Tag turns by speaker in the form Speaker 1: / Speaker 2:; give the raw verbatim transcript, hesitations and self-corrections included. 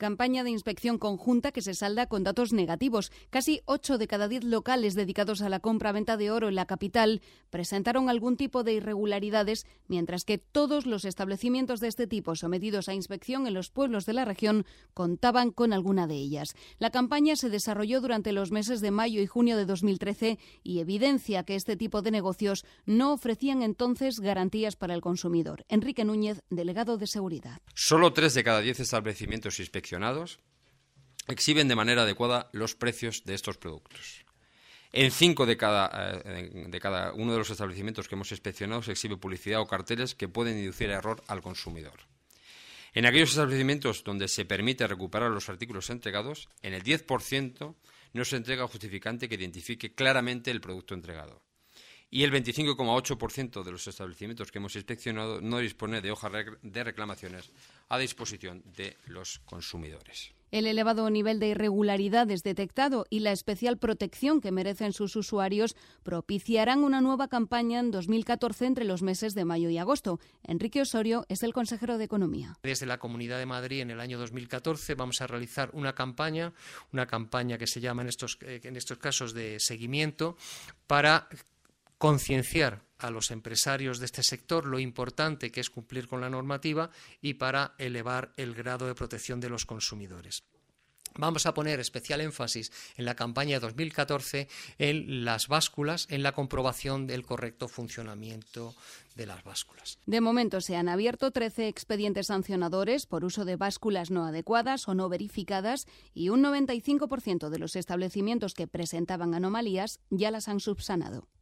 Speaker 1: Campaña de inspección conjunta que se salda con datos negativos. Casi ocho de cada diez locales dedicados a la compra-venta de oro en la capital presentaron algún tipo de irregularidades, mientras que todos los establecimientos de este tipo sometidos a inspección en los pueblos de la región contaban con alguna de ellas. La campaña se desarrolló durante los meses de mayo y junio de dos mil trece y evidencia que este tipo de negocios no ofrecían entonces garantías para el consumidor. Enrique Núñez, delegado de Seguridad.
Speaker 2: Solo tres de cada diez establecimientos inspeccionados exhiben de manera adecuada los precios de estos productos. En cinco de cada, de cada uno de los establecimientos que hemos inspeccionado se exhibe publicidad o carteles que pueden inducir error al consumidor. En aquellos establecimientos donde se permite recuperar los artículos entregados, en el diez por ciento no se entrega justificante que identifique claramente el producto entregado. Y el veinticinco coma ocho por ciento de los establecimientos que hemos inspeccionado no dispone de hoja de reclamaciones a disposición de los consumidores.
Speaker 1: El elevado nivel de irregularidades detectado y la especial protección que merecen sus usuarios propiciarán una nueva campaña en dos mil catorce entre los meses de mayo y agosto. Enrique Osorio es el consejero de Economía.
Speaker 3: Desde la Comunidad de Madrid en el año dos mil catorce vamos a realizar una campaña, una campaña que se llama en estos, en estos casos de seguimiento, para concienciar a los empresarios de este sector lo importante que es cumplir con la normativa y para elevar el grado de protección de los consumidores. Vamos a poner especial énfasis en la campaña de dos mil catorce en las básculas, en la comprobación del correcto funcionamiento de las básculas.
Speaker 1: De momento se han abierto trece expedientes sancionadores por uso de básculas no adecuadas o no verificadas y un noventa y cinco por ciento de los establecimientos que presentaban anomalías ya las han subsanado.